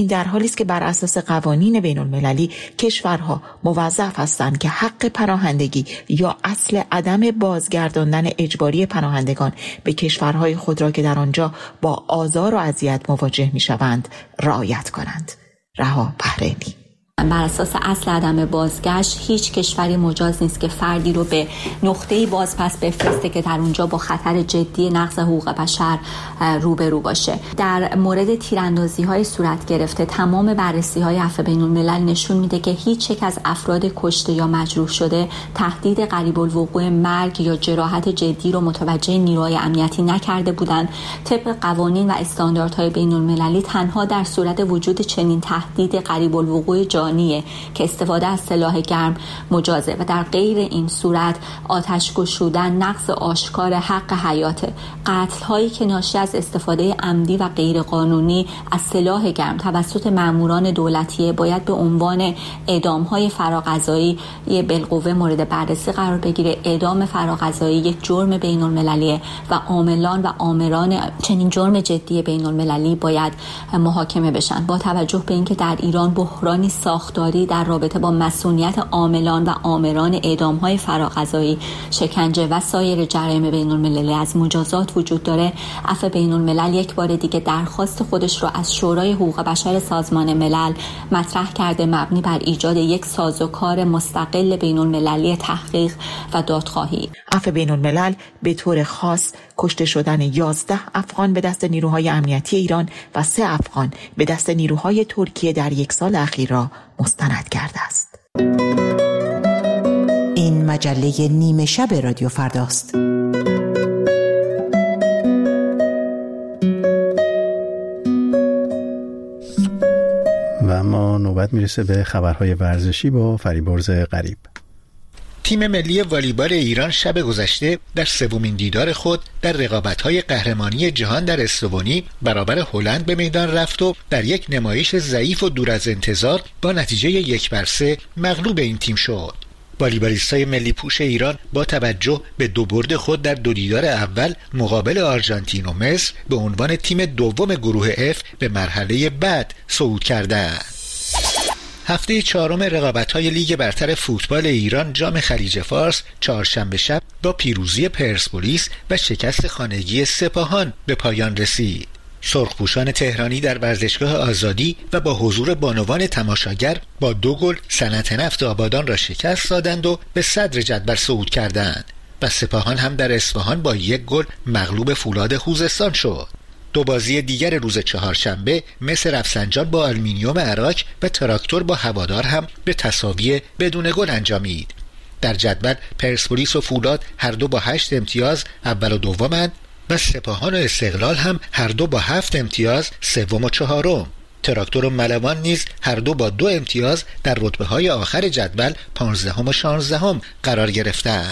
است که بر اساس قوانین بین المللی کشورها موظف هستند که حق پناهندگی یا اصل عدم بازگرداندن اجباری پناهندگان به کشورهای خود را که در آنجا با آزار و اذیت مواجه می‌شوند رعایت کنند. رها بحرینی. بر اساس اصل عدم بازگشت هیچ کشوری مجاز نیست که فردی رو به نقطه‌ای بازپس بفرسته که در اونجا با خطر جدی نقض حقوق بشر روبرو باشه. در مورد تیراندازی‌های صورت گرفته تمام بررسی‌های عفو بین‌الملل نشون میده که هیچ یک از افراد کشته یا مجروح شده تهدید قریب الوقوع مرگ یا جراحت جدی رو متوجه نیروهای امنیتی نکرده بودند. طبق قوانین و استانداردهای بین‌المللی تنها در صورت وجود چنین تهدید قریب الوقوع که استفاده از سلاح گرم مجازه و در غیر این صورت آتش گشودن نقض آشکار حق حیات. قتل هایی که ناشی از استفاده عمدی و غیر قانونی از سلاح گرم توسط ماموران دولتی باید به عنوان اعدام های فراقضایی بالقوه مورد بررسی قرار بگیره. اعدام فراقضایی یک جرم بین المللی و عاملان و آمران چنین جرم جدی بین المللی باید محاکمه بشن. با توجه به اینکه در ایران بحرانی ساختاری در رابطه با مسئولیت عاملان و آمران اعدام‌های فراقضایی، شکنجه و سایر جرایم بین‌المللی از مجازات وجود داره، عفو بین‌الملل یک بار دیگه درخواست خودش رو از شورای حقوق بشر سازمان ملل مطرح کرده، مبنی بر ایجاد یک سازوکار مستقل بین‌المللی تحقیق و دادخواهی. عفو بین‌الملل به طور خاص کشته شدن یازده افغان به دست نیروهای امنیتی ایران و سه افغان به دست نیروهای ترکیه در یک سال اخیر را مستند کرده است. این مجله نیمه شب رادیو فرداست. و اما نوبت میرسه به خبرهای ورزشی با فریبرز غریب. تیم ملی والیبال ایران شب گذشته در سومین دیدار خود در رقابت‌های قهرمانی جهان در استوانی برابر هلند به میدان رفت و در یک نمایش ضعیف و دور از انتظار با نتیجه یک بر سه مغلوب این تیم شد. والیبالیستای ملی پوش ایران با توجه به دو برد خود در دو دیدار اول مقابل آرژانتین و مصر به عنوان تیم دوم گروه اف به مرحله بعد صعود کردند. هفته چهارم رقابت‌های لیگ برتر فوتبال ایران جام خلیج فارس چهارشنبه شب با پیروزی پرسپولیس و شکست خانگی سپاهان به پایان رسید. سرخپوشان تهرانی در ورزشگاه آزادی و با حضور بانوان تماشاگر با دو گل صنعت نفت آبادان را شکست دادند و به صدر جدول صعود کردند و سپاهان هم در اصفهان با یک گل مغلوب فولاد خوزستان شد. دو بازی دیگر روز چهارشنبه مس رفسنجان با آلومینیوم عراق و تراکتور با هوادار هم به تساوی بدون گل انجامید. در جدول پرسپولیس و فولاد هر دو با هشت امتیاز اول و دومند و سپاهان و استقلال هم هر دو با هفت امتیاز سوم و چهارم. تراکتور و ملوان نیز هر دو با دو امتیاز در رتبه‌های آخر جدول پانزدهم و شانزدهم قرار گرفتند.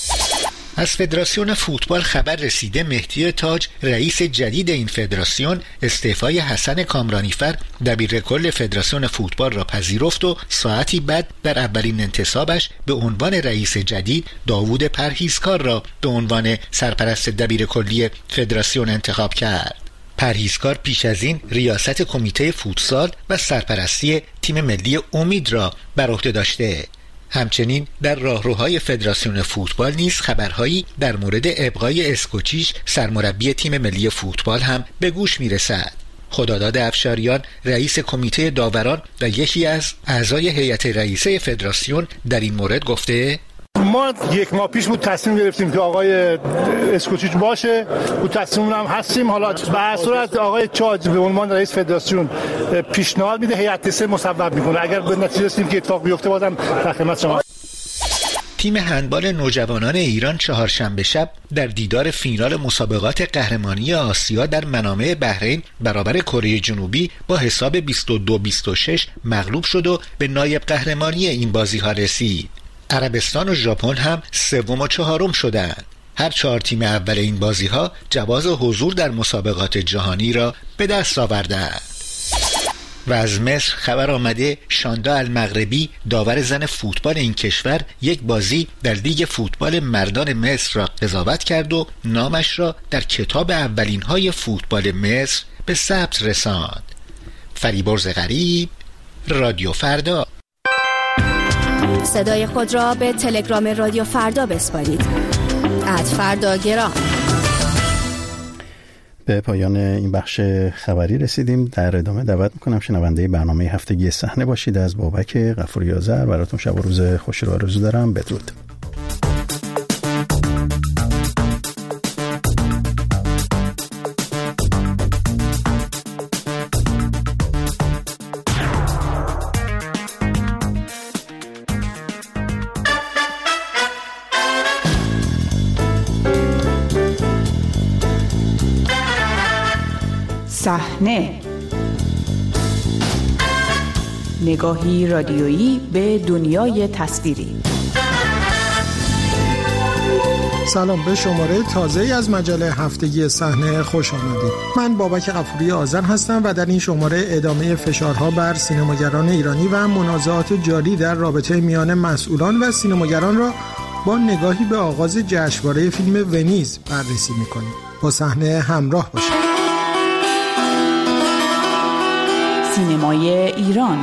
از فدراسیون فوتبال خبر رسیده مهدی تاج رئیس جدید این فدراسیون استعفای حسن کامرانیفر دبیر کل فدراسیون فوتبال را پذیرفت و ساعتی بعد در اولین انتصابش به عنوان رئیس جدید داوود پرهیزکار را به عنوان سرپرست دبیر کلی فدراسیون انتخاب کرد. پرهیزکار پیش از این ریاست کمیته فوتسال و سرپرستی تیم ملی امید را بر عهده داشته. همچنین در راهروهای فدراسیون فوتبال نیز خبرهایی در مورد ابقای اسکوچیش سرمربی تیم ملی فوتبال هم به گوش میرسد. خداداد افشاریان رئیس کمیته داوران و یکی از اعضای هیئت رئیسه فدراسیون در این مورد گفته: ما یک ماه پیش بود تصمیم گرفتیم که آقای اسکوچیچ باشه، بود تصمیم هم هستیم. حالا به هر صورت آقای چاج به عنوان رئیس فدراسیون پیشنهاد میده، هیئت سه مصوب میکنه. اگر به نتیجه رسیدیم که اتفاق بیفته بازم در خدمت شما. تیم هندبال نوجوانان ایران چهارشنبه شب در دیدار فینال مسابقات قهرمانی آسیا در منامه بحرین برابر کره جنوبی با حساب بیست و دو بیست و شش مغلوب شد و به نایب قهرمانی این بازی‌ها رسید. عربستان و ژاپن هم سوم و چهارم شدند. هر چهار تیم اول این بازی‌ها جواز حضور در مسابقات جهانی را به دست آوردند. و از مصر خبر آمده شاندا المغربی داور زن فوتبال این کشور یک بازی در لیگ فوتبال مردان مصر را قضاوت کرد و نامش را در کتاب اولین‌های فوتبال مصر به ثبت رساند. فریبرز غریب، رادیو فردا. صدای خود را به تلگرام رادیو فردا بسپارید. ات فردا گرام. به پایان این بخش خبری رسیدیم. در ادامه دعوت میکنم شنونده برنامه هفتگی صحنه باشید. از بابک غفوری آذر براتون شب و روز خوش رو آرزو دارم. بدرود. صحنه، نگاهی رادیویی به دنیای تصویری. سلام، به شماره تازه‌ای از مجله هفتگی صحنه خوش آمدید. من بابک غفوری آذر هستم و در این شماره ادامه فشارها بر سینماگران ایرانی و منازعات جاری در رابطه میان مسئولان و سینماگران را با نگاهی به آغاز جشنواره فیلم ونیز بررسی می‌کنیم. با صحنه همراه باشید. سینمای ایران.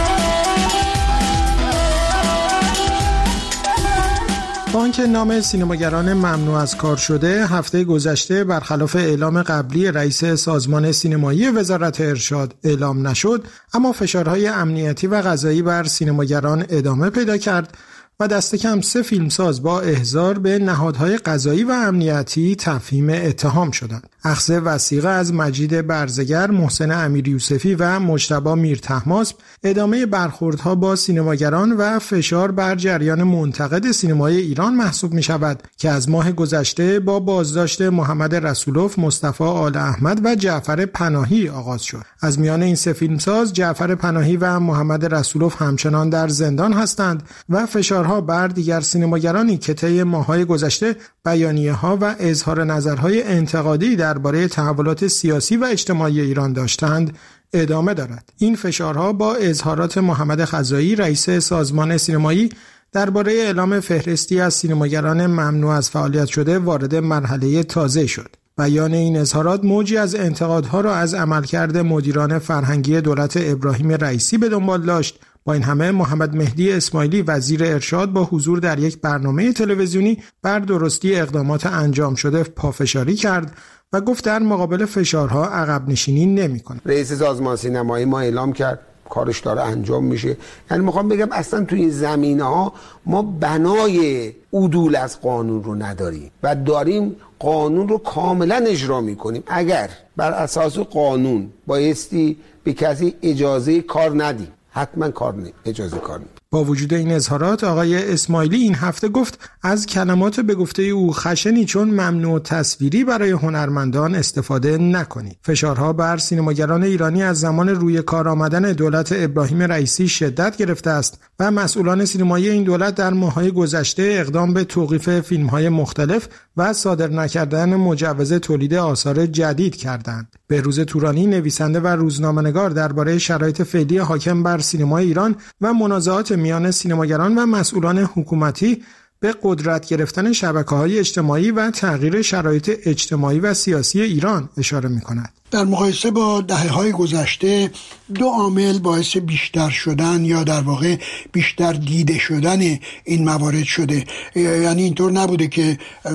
با آنکه نام سینماگران ممنوع از کار شده، هفته گذشته برخلاف اعلام قبلی رئیس سازمان سینمایی وزارت ارشاد اعلام نشد، اما فشارهای امنیتی و قضایی بر سینماگران ادامه پیدا کرد و دست کم سه فیلمساز با احضار به نهادهای قضایی و امنیتی تفهیم اتهام شدند. اخذ وثیقه از مجید برزگر، محسن امیریوسفی و مجتبی میرطهماسب، ادامه برخوردها با سینماگران و فشار بر جریان منتقد سینمای ایران محسوب می شود که از ماه گذشته با بازداشت محمد رسولوف، مصطفی آل احمد و جعفر پناهی آغاز شد. از میان این سه فیلمساز، جعفر پناهی و محمد رسولوف همچنان در زندان هستند و فشارها بر دیگر سینماگرانی که طی ماه‌های گذشته بیانیه‌ها و اظهار نظرهای انتقادی درباره تحولات سیاسی و اجتماعی ایران داشتند ادامه دارد. این فشارها با اظهارات محمد خزایی، رئیس سازمان سینمایی، درباره اعلام فهرستی از سینماگران ممنوع از فعالیت شده وارد مرحله تازه شد. بیان این اظهارات موجی از انتقادها را از عملکرد مدیران فرهنگی دولت ابراهیم رئیسی به دنبال داشت. با این همه محمد مهدی اسماعیلی وزیر ارشاد با حضور در یک برنامه تلویزیونی بر درستی اقدامات انجام شده پافشاری کرد و گفت در مقابل فشارها عقب نشینی نمی‌کند. رئیس سازمان سینمایی ما اعلام کرد کارش داره انجام میشه. یعنی میخوام بگم اصلا توی این زمینه‌ها ما بنای عدول از قانون رو نداریم و داریم قانون رو کاملا اجرا میکنیم. اگر بر اساس قانون بایستی به کسی اجازه کار ندیم، حتما کار نه اجازه کار نه. با وجود این اظهارات، آقای اسماعیلی این هفته گفت از کلمات به گفته او خشنی چون ممنوع تصویری برای هنرمندان استفاده نکنید. فشارها بر سینماگران ایرانی از زمان روی کار آمدن دولت ابراهیم رئیسی شدت گرفته است و مسئولان سینمایی این دولت در ماه‌های گذشته اقدام به توقیف فیلم‌های مختلف و صادر نکردن مجوز تولید آثار جدید کردند. بهروز تورانی، نویسنده و روزنامه‌نگار، درباره شرایط فعلی حاکم بر سینمای ایران و منازعات میان سینماگران و مسئولان حکومتی به قدرت گرفتن شبکه‌های اجتماعی و تغییر شرایط اجتماعی و سیاسی ایران اشاره می‌کند. در مقایسه با دهه‌های گذشته دو عامل باعث بیشتر شدن یا در واقع بیشتر دیده شدن این موارد شده. یعنی اینطور نبوده که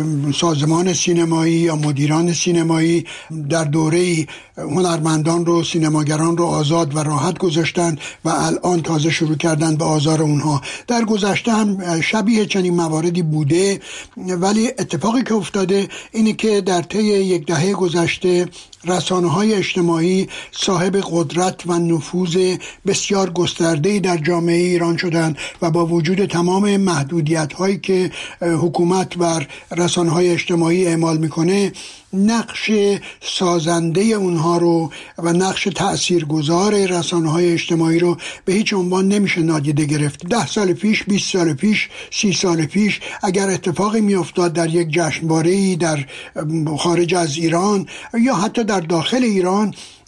سازمان سینمایی یا مدیران سینمایی در دوره‌ای هنرمندان رو، سینماگران رو آزاد و راحت گذاشتن و الان تازه شروع کردن به آزار اونها. در گذشته هم شبیه چنین مواردی بوده، ولی اتفاقی که افتاده اینه که در طی یک دهه گذشته رسانه‌های اجتماعی صاحب قدرت و نفوذ بسیار گسترده‌ای در جامعه ایران شدند و با وجود تمام محدودیت‌هایی که حکومت بر رسانه‌های اجتماعی اعمال می‌کنه، نقش سازنده اونها رو و نقش تأثیرگذار رسانه‌های اجتماعی رو به هیچ عنوان نمیشه نادیده گرفت. ده سال پیش، بیست سال پیش، سی سال پیش اگر اتفاقی میافتاد در یک جشنواره‌ای در خارج از ایران یا حتی در داخل ایران،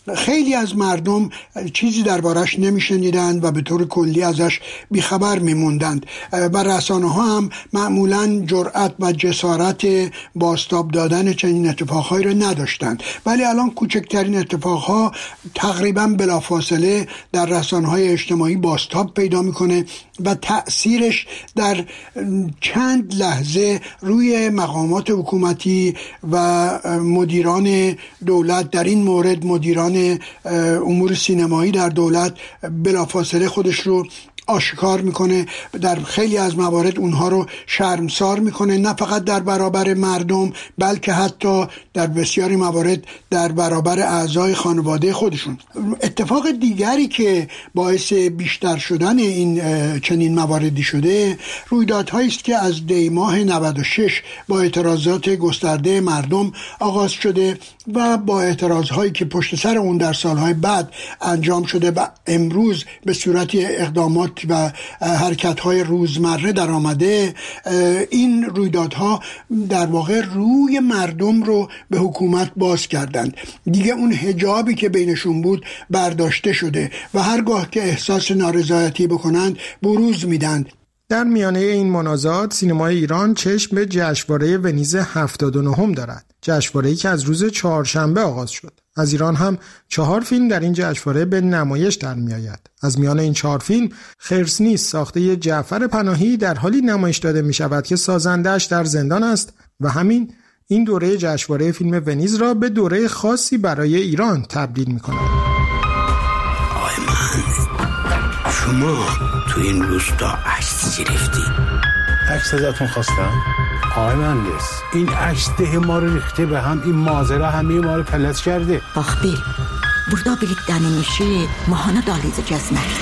خیلی از مردم چیزی دربارش نمیشنیدند و به طور کلی ازش بیخبر میموندند و رسانه ها هم معمولا جرأت و جسارت بازتاب دادن چنین اتفاقهایی رو نداشتند، ولی الان کوچکترین اتفاقها تقریبا بلافاصله در رسانه های اجتماعی بازتاب پیدا میکنه و تأثیرش در چند لحظه روی مقامات حکومتی و مدیران دولت، در این مورد مدیران امور سینمایی در دولت، بلافاصله خودش رو آشکار میکنه. در خیلی از موارد اونها رو شرمسار میکنه، نه فقط در برابر مردم بلکه حتی در بسیاری موارد در برابر اعضای خانواده خودشون. اتفاق دیگری که باعث بیشتر شدن این چنین مواردی شده رویدادهایی است که از دی ماه نود و شش با اعتراضات گسترده مردم آغاز شده و با اعتراضهایی که پشت سر اون در سالهای بعد انجام شده و امروز به صورت اقدامات و حرکت‌های روزمره در آمده. این رویدادها در واقع روی مردم رو به حکومت باز کردند. دیگه اون حجابی که بینشون بود برداشته شده و هرگاه که احساس نارضایتی بکنند بروز میدند. در میانه این منازعات سینمای ایران چشم به جشنواره ونیز هفتاد و نه دارد. جشنواره‌ای که از روز چهارشنبه آغاز شد. از ایران هم چهار فیلم در این جشنواره به نمایش در میآید. از میان این چهار فیلم خرس نیست ساخته جعفر پناهی در حالی نمایش داده می شود که سازندش در زندان است و همین این دوره جشنواره فیلم ونیز را به دوره خاصی برای ایران تبدیل می کند. آقای مهندس، شما تو این روستا عکس گرفتی؟ عکس ازتون خواستم؟ آقای مهندس، این عکس ده ما رو ریخته به هم، این مازره همه ما رو پلت کرده. Bak Bil, burada birliklərin işi mahana dalıcı gəzməkdir.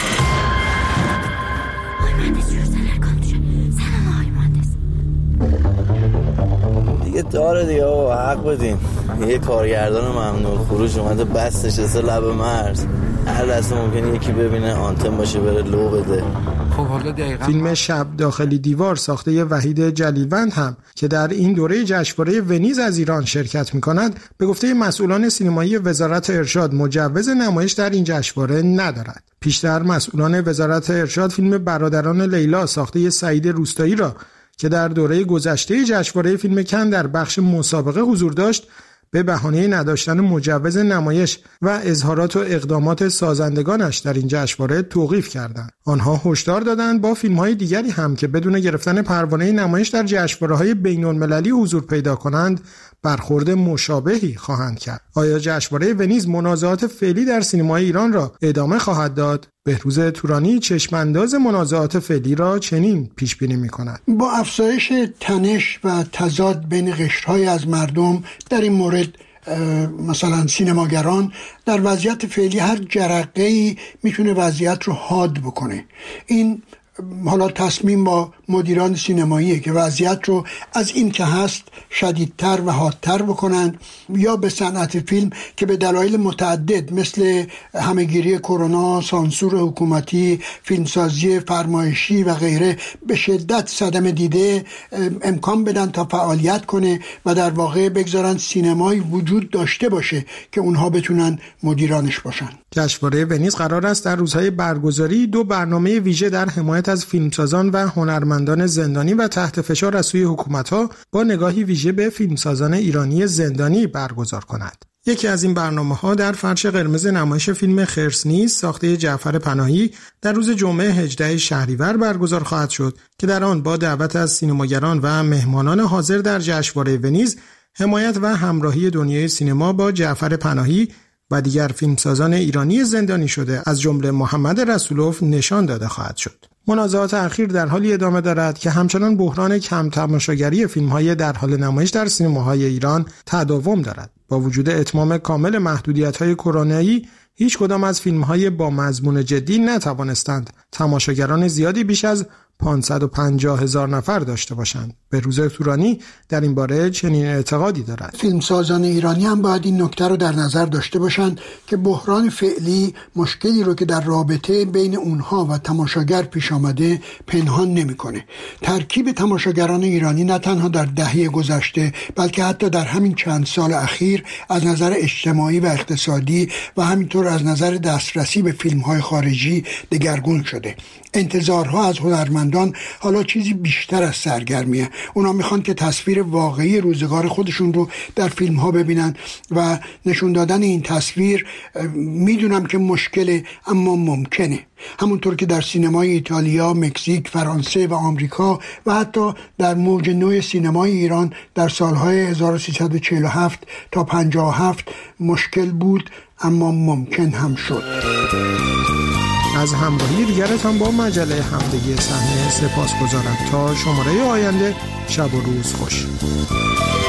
Ay mühendis, gözələr konuşur. Sən ay mühendis. دیگه داره دیگه آقا، حق بدین. یه کارگردان ممنوع خروج اومده بستش از لب مرز. هر لحظه ممکنه یکی ببینه آنتن باشه بره لو بده. فیلم شب داخلی دیوار ساخته وحید جلیلوند هم که در این دوره جشنواره ونیز از ایران شرکت می‌کند به گفته مسئولان سینمایی وزارت ارشاد مجوز نمایش در این جشنواره ندارد. پیشتر مسئولان وزارت ارشاد فیلم برادران لیلا ساخته سعید روستایی را که در دوره گذشته جشنواره فیلم کن در بخش مسابقه حضور داشت به بهانه نداشتن مجوز نمایش و اظهارات و اقدامات سازندگانش در این جشنواره توقیف کردند. آنها هشدار دادند با فیلم‌های دیگری هم که بدون گرفتن پروانه نمایش در جشنواره‌های بین‌المللی حضور پیدا کنند برخورد مشابهی خواهند کرد. آیا جشنواره ونیز منازعات فعلی در سینمای ایران را ادامه خواهد داد؟ بهروز تورانی چشمانداز منازعات فعلی را چنین پیش بینی می‌کند. با افزایش تنش و تضاد بین قشرهای از مردم در این مورد مثلا سینماگران در وضعیت فعلی هر جرقه‌ای میتونه وضعیت رو حاد بکنه. این حالا تصمیم با مدیران سینماییه که وضعیت رو از این که هست شدیدتر و حادتر بکنن یا به صنعت فیلم که به دلایل متعدد مثل همهگیری کرونا، سانسور حکومتی، فیلمسازی فرمایشی و غیره به شدت صدمه دیده امکان بدن تا فعالیت کنه و در واقع بگذارن سینمایی وجود داشته باشه که اونها بتونن مدیرانش باشن. جشنواره ونیز قرار است در روزهای برگزاری دو برنامه ویژه در حمایت از فیلمسازان و هنرمندان زندانی و تحت فشار از سوی حکومت‌ها با نگاهی ویژه به فیلمسازان ایرانی زندانی برگزار کند. یکی از این برنامه‌ها در فرش قرمز نمایش فیلم خرس نیست ساخته جعفر پناهی در روز جمعه هجدهم شهریور برگزار خواهد شد که در آن با دعوت از سینماگران و مهمانان حاضر در جشنواره ونیز حمایت و همراهی دنیای سینما با جعفر پناهی و دیگر فیلمسازان ایرانی زندانی شده از جمله محمد رسولوف نشان داده خواهد شد. منازعات اخیر در حالی ادامه دارد که همچنان بحران کم تماشاگری فیلم‌های در حال نمایش در سینماهای ایران تداوم دارد. با وجود اتمام کامل محدودیت‌های کرونایی، هیچ کدام از فیلم‌های با مضمون جدی نتوانستند تماشاگران زیادی بیش از پانصد و پنجاه هزار نفر داشته باشند. بهروز تورانی در این باره چنین اعتقادی دارد. فیلمسازان ایرانی هم باید این نکته رو در نظر داشته باشند که بحران فعلی مشکلی رو که در رابطه بین اونها و تماشاگر پیش آمده پنهان نمی‌کنه. ترکیب تماشاگران ایرانی نه تنها در دهه گذشته بلکه حتی در همین چند سال اخیر از نظر اجتماعی و اقتصادی و همینطور از نظر دسترسی به فیلم‌های خارجی دگرگون شده. انتظارها از هنرمندان حالا چیزی بیشتر از سرگرمیه. اونا میخوان که تصویر واقعی روزگار خودشون رو در فیلم ها ببینن و نشون دادن این تصویر میدونم که مشکله اما ممکنه. همونطور که در سینمای ایتالیا، مکزیک، فرانسه و آمریکا و حتی در موج نو سینمای ایران در سالهای هزار و سیصد و چهل و هفت تا پنجاه و هفت مشکل بود اما ممکن هم شد. از همراهی دیگرتان با مجله همدیگه صحنه سپاس گذارم. تا شماره آینده شب و روز خوش.